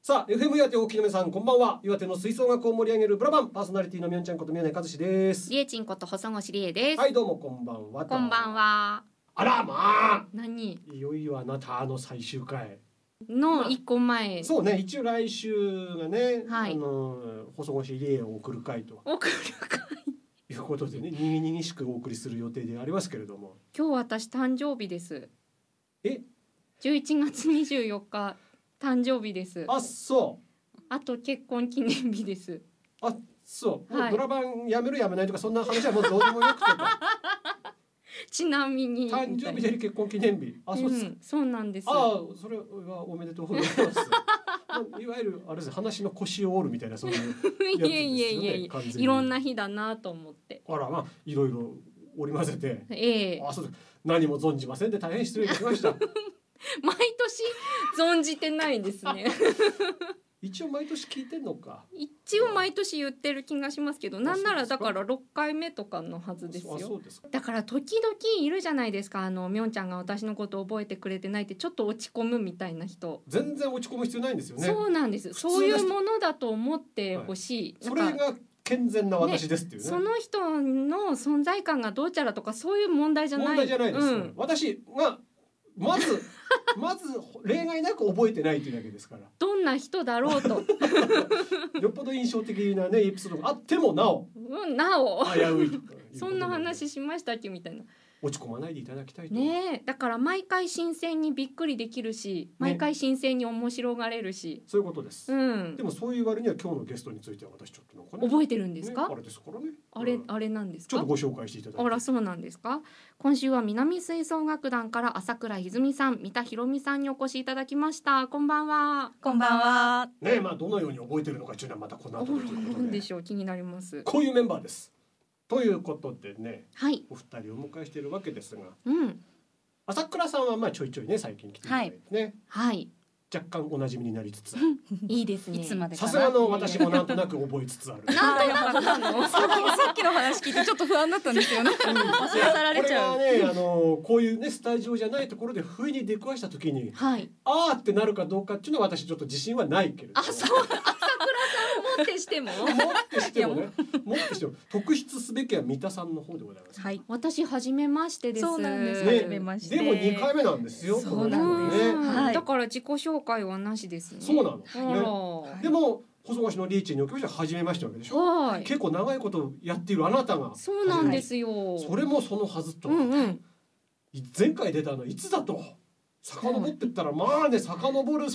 さあ FM 岩手お聞きの皆さんこんばんは。岩手の吹奏楽を盛り上げるブラバンパーソナリティのみょんちゃんこと宮根和志です。 りえちんこと細越りえです。 はいどうもこんばんは。 こんばんは。 あらまあ何いよいよあなたの最終回の一個前、 そうね、一応来週がね、 はい、 細越りえを送る会と送る会いうことでね、にぎにぎしくお送りする予定でありますけれども、 今日私誕生日です。 え 11月24日誕生日です。 あそうあと結婚記念日です。 あそう、 はい、 ドラバンやめるやめないとかそんな話はもうどうでもよくてちなみに誕生日で結婚記念日、あそうですか、 そうなんです。 ああそれはおめでとうございますいわゆるあれです、話の腰を折るみたいなそういうやつですよね。 い完全にいろんな日だなと思って。 あらまあいろいろ織り交ぜて、 あそうです、何も存じませんで大変失礼いたしました毎年存じてないんですね一応毎年聞いてんのか。 一応毎年言ってる気がしますけど、なんならだから6回目とかのはずですよ。 そうですか。 だから時々いるじゃないですか、みょんちゃんが私のこと覚えてくれてないってちょっと落ち込むみたいな人。 全然落ち込む必要ないんですよね。 そうなんです。そういうものだと思ってほしい、 はい、それが健全な私ですっていうね。 その人の存在感がどうちゃらとかそういう問題じゃない。 問題じゃないです、私がまず例外なく覚えてないというだけですから。 どんな人だろうとよっぽど印象的なねエピソードがあってもなお、危ういそんな話しましたっけみたいな。 落ち込まないでいただきたいとね。だから毎回新鮮にびっくりできるし、毎回新鮮に面白がれるし、 そういうことです、でもそういう割には今日のゲストについては私ちょっとなんかね覚えてるんですか、 あれですからね、 あれなんですか。 ちょっとご紹介していただいて。 あらそうなんですか。今週は南吹奏楽団から朝倉泉さん、三田博美さんにお越しいただきました。こんばんは。 こんばんは。 ね、まあどのように覚えてるのかというのはまたこの後ということで、 なんでしょう、気になります。 こういうメンバーです。ということでね、 はい、 お二人をお迎えしているわけですが、 うん朝倉さんはまあちょいちょいね最近来ていただいてね、 はい、 若干おなじみになりつついいですね。 いつまでかな。 さすがの私もなんとなく覚えつつあるなんとなくのさっきの話聞いてちょっと不安だったんですよね。忘れ去られちゃう。 これがね、こういうねスタジオじゃないところで不意に出くわした時に、 はい、 あーってなるかどうかっていうのは私ちょっと自信はないけれども。 あ、そう、朝倉さんをもってしてももってしても特筆すべきは三田さんの方でございます。 はい。 私初めましてです。 そうなんです。 ね、 初めまして。 でも2回目なんですよ。 そうなんですね、 はい。 だから自己紹介はなしですね。 そうなの。 ね、 でも細越のリーチにおきましては初めましてわけでしょ。はい。結構長いことやっているあなたが。 そうなんですよ。 それもそのはずと。前回出たのいつだと。遡ってったらまあね遡る、はい、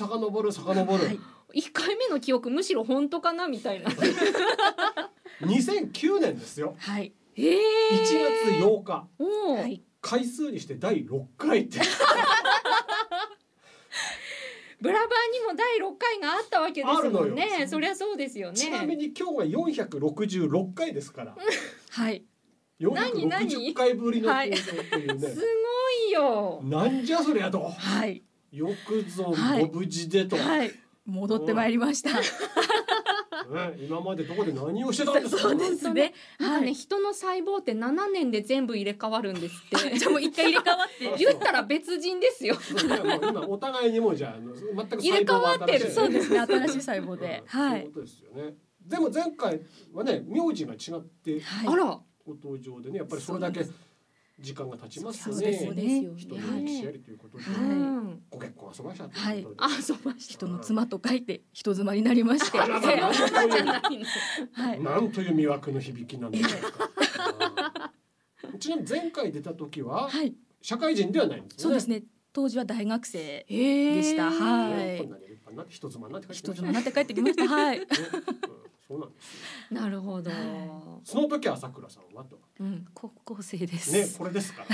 1回目の記憶むしろ本当かなみたいな 2009年ですよ。 はい。 1月8日、 はい、 回数にして第6回ってブラバンにも第6回があったわけですもんね。そりゃそうですよね。 ちなみに今日が466回ですからはい、 460回ぶりの登場というね、 すごいよ。 なんじゃそりゃと、 はい、 よくぞご無事でと、 はい、戻ってまいりました、 今までどこで何をしてたんですか。 そうですね。 なんかね、人の細胞って7年で全部入れ替わるんですってじゃあもう1回入れ替わって言ったら別人ですよ今お互いにもじゃあ全く入れ替わってる。 そうですね、新しい細胞で、 はい、そういうことですよね。でも前回はね名字が違って、 あらご登場でね、やっぱりそれだけ時間が経ちますね。 そうですよね。 人の歴史ありということで、ご結婚遊ばしたということで、 人の妻と書いて人妻になりましてなんという魅惑の響きなんでしょうか。ちなみに前回出た時は社会人ではないんですね。 そうですね、当時は大学生でした。はい。 人妻になって帰ってきました。はい。 そうなんです。 なるほど。 その時朝倉さんはと、 高校生ですね、これですから。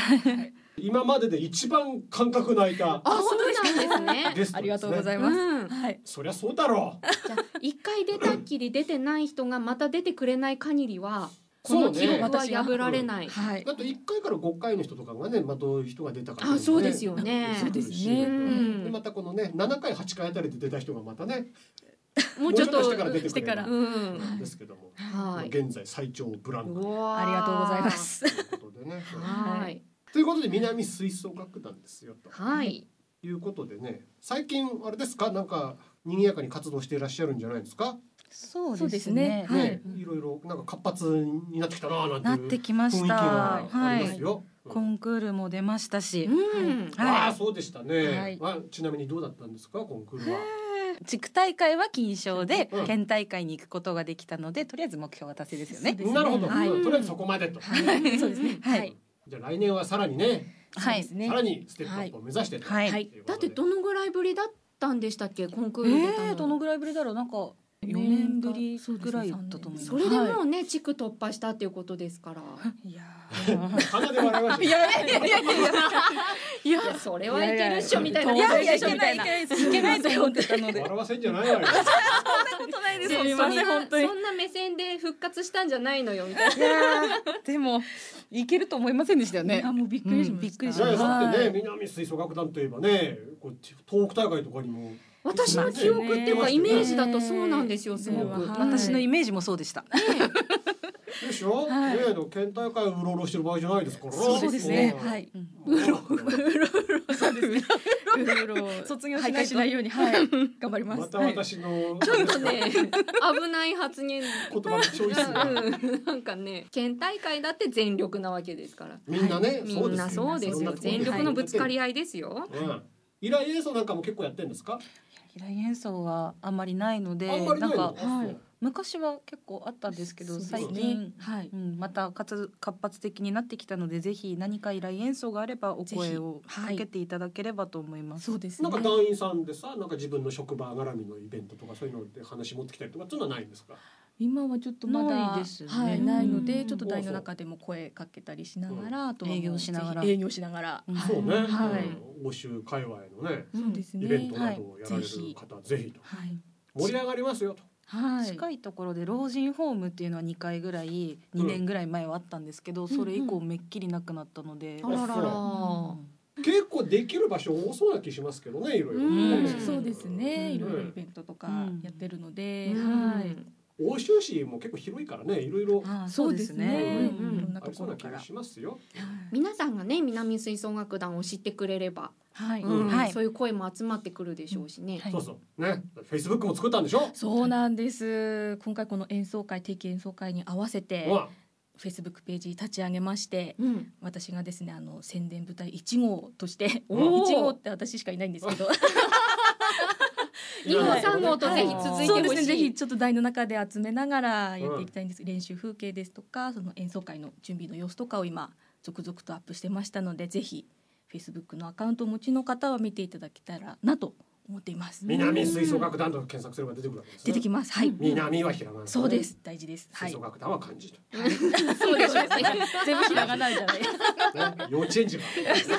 今までで一番感覚の空いた。 そうなんですね。 ありがとうございます。はい。 そりゃそうだろう。 じゃあ一回出たっきり出てない人がまた出てくれない限りは。この記録は破られない。 だって1回から5回の人とかがね、どういう人が出たか、 そうですよね。 そうですね。 またこのね7回8回あたりで出た人がまたね、 もうちょっとしてから出てくれるですけども、現在最長ブランク。 ありがとうございます。 ということでね。ということで南吹奏楽団ですよと。 はい。 いうことでね、最近あれですか、なんか賑やかに活動していらっしゃるんじゃないですか。 そうですね。 はいね、いろいろなんか活発になってきたななんていうなってきました。 雰囲気がありますよ。 コンクールも出ましたし、 ああそうでしたね。 はいちなみにどうだったんですかコンクールは。 地区大会は金賞で、 うん県大会に行くことができたので、とりあえず目標は達成ですよね。 なるほど、 はいとりあえずそこまでと。 そうですね。 はいじゃあ来年はさらにね、 はいそうですねさらにステップアップを目指してと、 はいはいということでだってどのぐらいぶりだったんでしたっけコンクール出たの。 どのぐらいぶりだろう。なんか4年ぶりぐらいだったと思います。 それでもうね地区突破したっていうことですから。 いや鼻で笑いましたよ。 いやそれはいけるっしょみたいな。 いけないと思ってたので。 笑わせんじゃないわよ。 ことないです。 すみません本当に。 そんな目線で復活したんじゃないのよみたいな。 いやでもいけると思いませんでしたよね。 もうびっくりしました。 びっくりいやしました。 だってね、南吹奏楽団といえばね、こう東北大会とかにも私の記憶っていうかイメージだとそうなんですよすごく。 私のイメージもそうでした。 でしょ。ねえ、県大会うろうろしてる場合じゃないですから。 そうですね。 うんはい。 卒業しないように頑張ります。 また私のちょっとね危ない発言。 言葉のチョイスがなんかね県大会だって全力なわけですから。 みんなね、 みんなそうですよ。全力のぶつかり合いですよ。 依頼演奏なんかも結構やってんですか。 依頼演奏はあんまりないので、 あんまりないの。 なんか昔は結構あったんですけど、最近また活発的になってきたので、ぜひ何か依頼演奏があればお声をかけていただければと思います。 そうですね。 なんか団員さんでさ、なんか自分の職場絡みのイベントとかそういうので話持ってきたりとかっていうのはないんですか。 今はちょっとまだないですね。 ないので、ちょっと台の中でも声かけたりしながら、あとは営業しながら営業しながら、 そうね。 はい欧州界隈のね、 そうですね。 イベントなどをやられる方ぜひとはい盛り上がりますよと。 近いところで老人ホームっていうのは2回ぐらい2年ぐらい前はあったんですけど、それ以降めっきりなくなったので、 あららら。 結構できる場所多そうな気しますけどね、いろいろ。 そうですね。いろいろイベントとかやってるので、 欧州市も結構広いからね、いろいろそうですね。 いろんなあところからりそうな気が。しますよ。 皆さんがね南吹奏楽団を知ってくれれば、そういう声も集まってくるでしょうしね。 そうそうね、Facebook も作ったんでしょ。 そうなんです。今回この演奏会、定期演奏会に合わせてFacebook ページ立ち上げまして、私がですね宣伝部隊1号として1号って私しかいないんですけど 2号3号とぜひ続いてほしい。 そうですね、ぜひちょっと台の中で集めながらやっていきたいんです、練習風景ですとかその演奏会の準備の様子とかを今続々とアップしてましたので、ぜひ Facebook のアカウントをお持ちの方は見ていただけたらなと思っています。 南吹奏楽団と検索すれば出てくるわけですね。 出てきます。はい。 南はひらがな。 そうです。大事です。 吹奏楽団は漢字と。 そうでしょうね。 全部ひらがなじゃない。 幼稚園児が。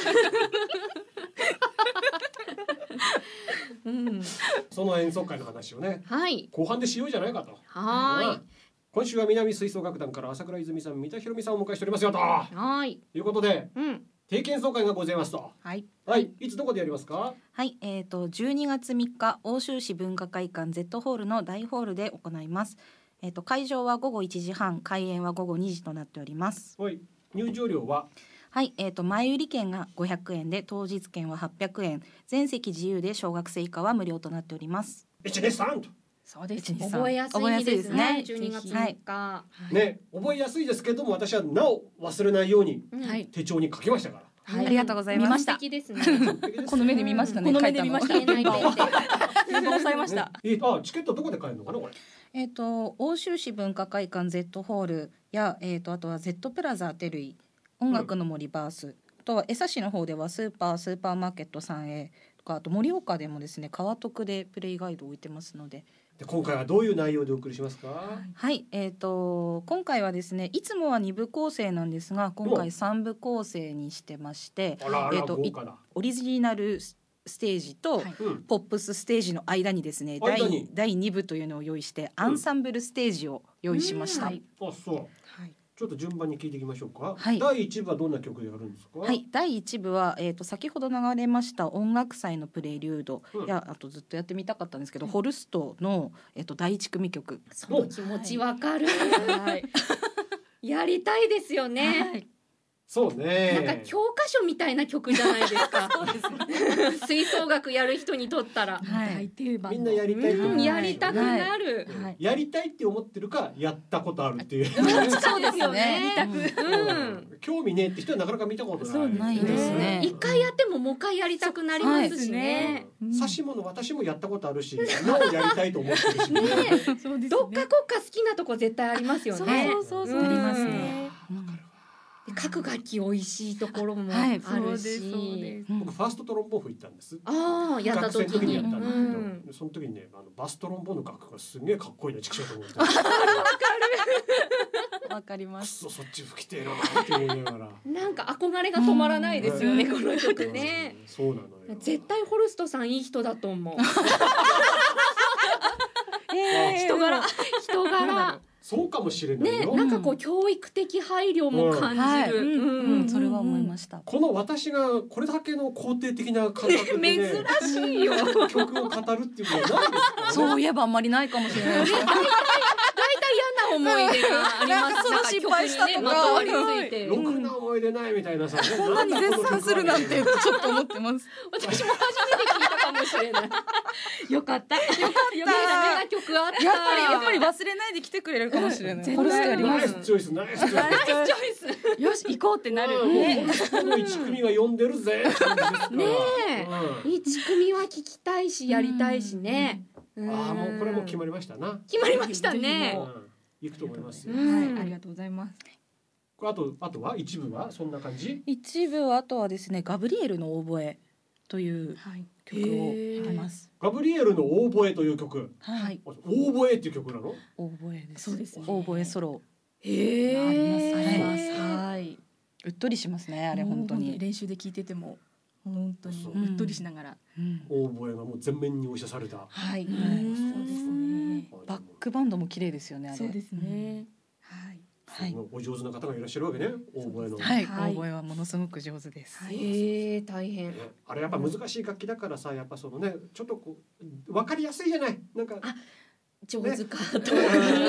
その演奏会の話をね、後半でしようじゃないかと。今週は南吹奏楽団から朝倉泉さん、三田博美さんをお迎えしておりますよと。ということで、定期演奏会がございますと。いつどこでやりますか。 12月3日奥州市文化会館 Z ホールの大ホールで行います。会場は午後1時半、開演は午後2時となっております。 入場料は前売り券が500円で当日券は800円、全席自由で小学生以下は無料となっております。 123と。 そうです。覚えやすいですね。12月3日。 ね、覚えやすいですけども、私はなお忘れないように手帳に書きましたから。 ありがとうございます。 素敵ですね。 この目で見ましたね。 この目で見ました。 全部押さえました。 チケットどこで買えるのかなこれ。 奥州市文化会館 Z ホールやあとは Z プラザテルイ、音楽の森バース、あとは江差市の方ではスーパーマーケット 3A とか、あと盛岡でもですね川徳でプレイガイドを置いてますので。 今回はどういう内容でお送りしますか。 今回はですね、いつもは2部構成なんですが、今回3部構成にしてまして、オリジナルステージとポップスステージの間にですね、第2部というのを用意してアンサンブルステージを用意しました。 ちょっと順番に聞いていきましょうか。第1部はどんな曲でやるんですか。 第1部は、先ほど流れました音楽祭のプレリュードや、あとずっとやってみたかったんですけど、ホルストの、第1組曲。 その気持ちわかる。やりたいですよね。 そうね。 なんか教科書みたいな曲じゃないですか。吹奏楽やる人にとったら、 みんなやりたいと思う、 やりたくなる、 やりたいって思ってるかやったことあるっていう。 そうですよね。 興味ねえって人はなかなか見たことないですね。 一回やってももう一回やりたくなりますしね。 指し物私もやったことあるし、なおやりたいと思ってるし。 どっかこっか好きなとこ絶対ありますよね。 そうありますね。 各楽器美味しいところもあるし、 僕ファーストトロンボーン吹いたんです。 やった時にやったんだけど、その時にね、バストロンボーンの楽譜がすげえかっこいいな、ちくしょうと思って。 わかります。 そっち吹きてえなって思いながら。 なんか憧れが止まらないですよね、この曲ね。 そうなのよ。 絶対ホルストさんいい人だと思う。人柄。 そうかもしれないよ。 なんかこう教育的配慮も感じる。 それは思いました。 この私がこれだけの肯定的な感覚でね、 珍しいよ。 曲を語るっていうのはないですからね。 そういえばあんまりないかもしれない。 嫌な思い出があります。 その失敗したとか、 まとわりついて、 ろくな思い出ないみたいなさ、 こんなに絶賛するなんてちょっと思ってます。 私も初めて聞いたかもしれない。よかった。曲あった。 やっぱり忘れないで来てくれるかもしれない。 ナイスチョイス、ナイスチョイス。 よし行こうってなる。 この一組が呼んでるぜ。 ねえ、一組は聞きたいしやりたいしね。 もうこれも決まりましたな。 決まりましたね。 行くと思いますよ。 ありがとうございます。 あとは一部はそんな感じ？ 一部はあとはですね、ガブリエルのオーボエという曲を弾きます。 ガブリエルのオーボエという曲。 はい。 オーボエっていう曲なの？ オーボエです。 そうですね。 オーボエソロ。 あります。はい。うっとりしますね、あれ本当に。 練習で聞いてても本当にうっとりしながら。 オーボエがもう全面に押し出された。 はい。 そうですね。 バックバンドも綺麗ですよね、あれ。 そうですね。 はい。お上手な方がいらっしゃるわけね、オーボエの。 はい、オーボエはものすごく上手です。 大変。 あれやっぱ難しい楽器だからさ、やっぱそのね、ちょっとこう分かりやすいじゃない。なんか上手かと。確か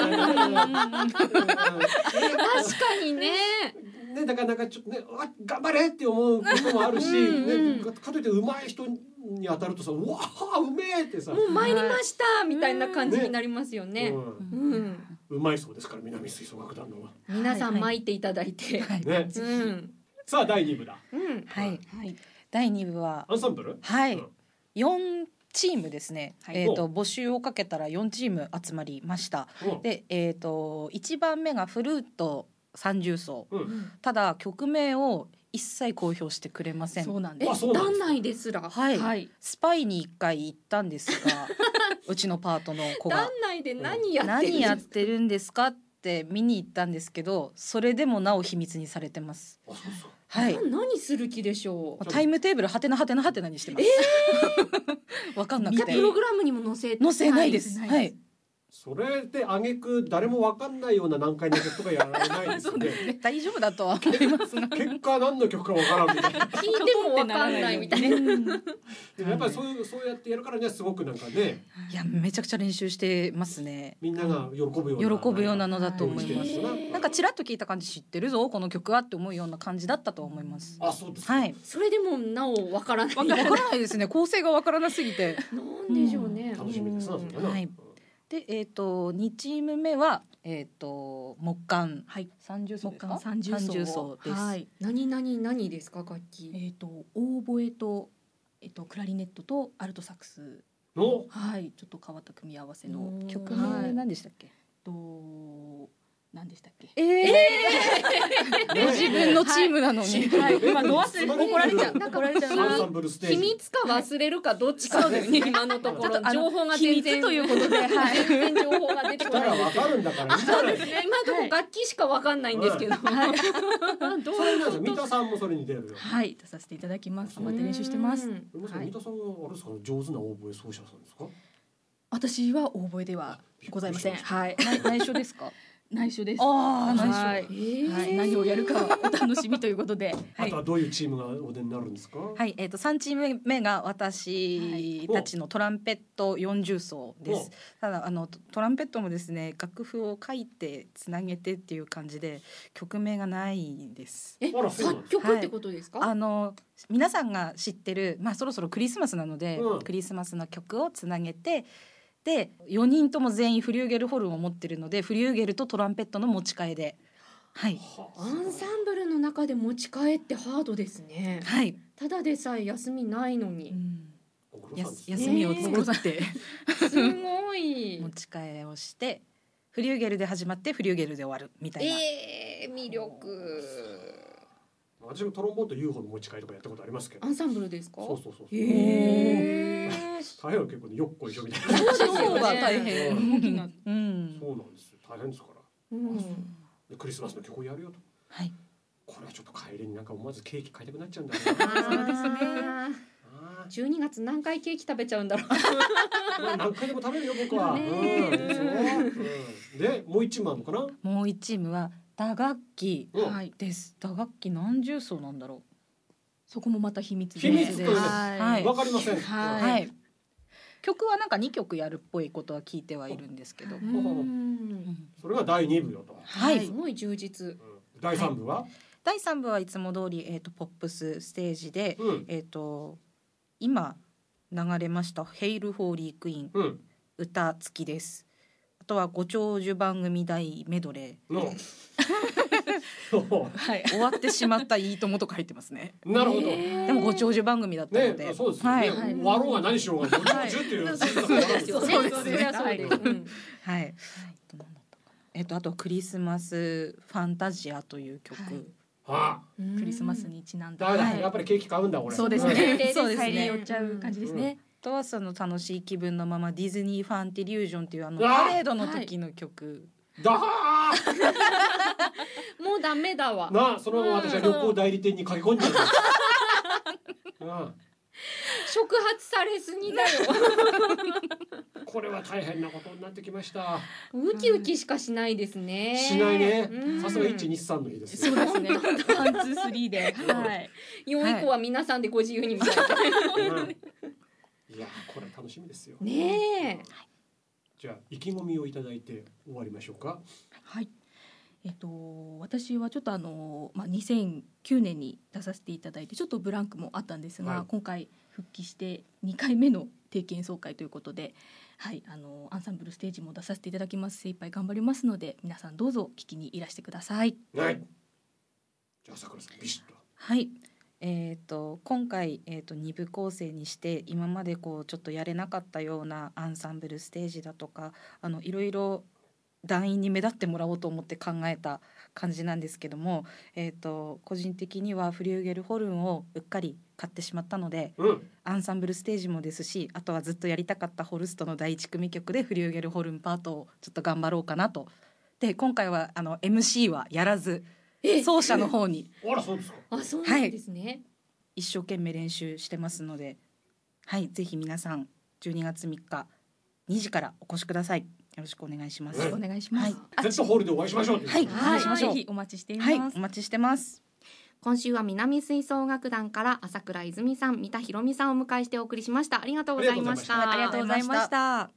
にね。 ね、だからなんかちょっとね、頑張れって思うこともあるし、かといって上手い人に当たるとさ、うわーうめえってさ、 もう参りましたみたいな感じになりますよね。 うまいそうですから、南吹奏楽団の皆さん巻いていただいて、 ね。さあ第2部だ。 はい。第2部はアンサンブル？ はい。4チームですね。募集をかけたら4チーム集まりました。で、1番目がフルート三重奏。ただ曲名を一切公表してくれません。 そうなんです。団内ですら。 はい。スパイに1回行ったんですが、うちのパートの子が団内で何やってるんですかって見に行ったんですけど、それでもなお秘密にされてます。はい。 何する気でしょう。 タイムテーブルはてなはてなはてなにしてます。わかんなくて。 プログラムにも載せないです。はい。 それで挙句誰も分かんないような難解な曲とかやられないですよね。 大丈夫だとは思いますが、 結果何の曲か分からんみたいな。 聞いても分かんないみたいな。 でもやっぱりそうやってやるからにはすごくなんかね。 いやめちゃくちゃ練習してますね。 みんなが喜ぶようなのだと思います。なんかちらっと聞いた感じ、知ってるぞこの曲はって思うような感じだったと思います。 あ、そうです。 はい。 それでもなお分からない。 分からないですね。構成が分からなすぎて。 なんでしょうね。 楽しみですなそれな。 はい。で2チーム目は木管三重奏ですか？ 三重奏です。はい。 何ですか楽器？ オーボエとクラリネットとアルトサックスのはいちょっと変わった組み合わせの曲名何でしたっけ？ 何でしたっけ？ ご自分のチームなのに。 今ど忘れ怒られちゃう。 秘密か忘れるかどっちかで今のところ情報が全然ということで、 全然情報が出てこない。 わかるんだから。 そうですね。今のところ楽器しかわかんないんですけど。 それなんですよ。三田さんもそれに出るよ。 はい出させていただきます。頑張って練習してます。 三田さんはあれですか、上手なオーボエ奏者さんですか？ 私はオーボエではございません。はい。 内緒ですか？ 内緒です。 内緒、 はい、何をやるかはお楽しみということで、 あとはどういうチームがお出になるんですか？ はい、3チーム目が私たちのトランペット40奏です。ただトランペットもですね、楽譜を書いてつなげてっていう感じで曲名がないです。 作曲ってことですか？ 皆さんが知ってる、そろそろクリスマスなので、クリスマスの曲をつなげて、で4人とも全員フリューゲルホルンを持ってるので、フリューゲルとトランペットの持ち替えで、 アンサンブルの中で持ち替えってハードですね。ただでさえ休みないのに、 休みを作って、 すごい持ち替えをして、フリューゲルで始まってフリューゲルで終わるみたいな。 魅力。 私もトロンボーンと UFO の持ち替えとかやったことありますけど。 アンサンブルですか？ そう。大変は結構ね、よっこいしょみたいな。 そうが大変。 そうなんですよ。大変ですから。クリスマスの曲をやるよと。これはちょっと帰りになんか思わずケーキ買いたくなっちゃうんだろうな。 そうですね。12月何回ケーキ食べちゃうんだろう。 何回でも食べるよ僕は。でもう1チームあるのかな？ もう1チームは打楽器です。打楽器何重奏なんだろう。 そこもまた秘密です。 秘密です。わかりません。 曲はなんか2曲やるっぽいことは聞いてはいるんですけど。 それが第2部よと。 すごい充実。 第3部は？ 第3部はいつも通りポップスステージで、今流れましたヘイルホーリークイーン、歌付きです。あとはご長寿番組大メドレー。終わってしまったいいともとか入ってますね。 なるほど。 でもご長寿番組だったので、 そうですね。終わろうが何しようがご長寿っていうそうですね。はい。あとクリスマスファンタジアという曲。 クリスマスにちなんだ。 やっぱりケーキ買うんだ俺。 そうですね。そうですね。寄っちゃう感じですね。 とはその楽しい気分のままディズニーファンティリュージョンっていうパレードの時の曲。 もうダメだわ。 そのまま私は旅行代理店に駆け込んじゃう。 触発されすぎだよ。 これは大変なことになってきました。 ウキウキしかしないですね。 しないね。さすが1、2、3の日です。 そうですね。ワン、ツー、スリーで。 4以降は皆さんでご自由にみたいな。 いやこれ楽しみですよ。 ねえ。 じゃあ意気込みをいただいて終わりましょうか。 はい。私はちょっと2009年に出させていただいてちょっとブランクもあったんですが、今回復帰して2回目の定期演奏会ということで、アンサンブルステージも出させていただきます。精一杯頑張りますので皆さんどうぞ聞きにいらしてください。 じゃあさくらさんビシッと。 はい。今回、2部構成にして今までちょっとやれなかったようなアンサンブルステージだとかいろいろ団員に目立ってもらおうと思って考えた感じなんですけども、個人的にはフリューゲルホルンをうっかり買ってしまったので、アンサンブルステージもですし、あとはずっとやりたかったホルストの第1組曲でフリューゲルホルンパートをちょっと頑張ろうかなと。で今回はMC はやらず奏者の方にそうですか。 そうなんですね。 一生懸命練習してますので、ぜひ皆さん12月3日2時からお越しください。よろしくお願いします。 お願いします。 Zホールでお会いしましょう。 お会いしましょう。 ぜひお待ちしています。 お待ちしてます。 今週は南吹奏楽団から朝倉泉さん、三田ひろみさんをお迎えしてお送りしました。ありがとうございました。 ありがとうございました。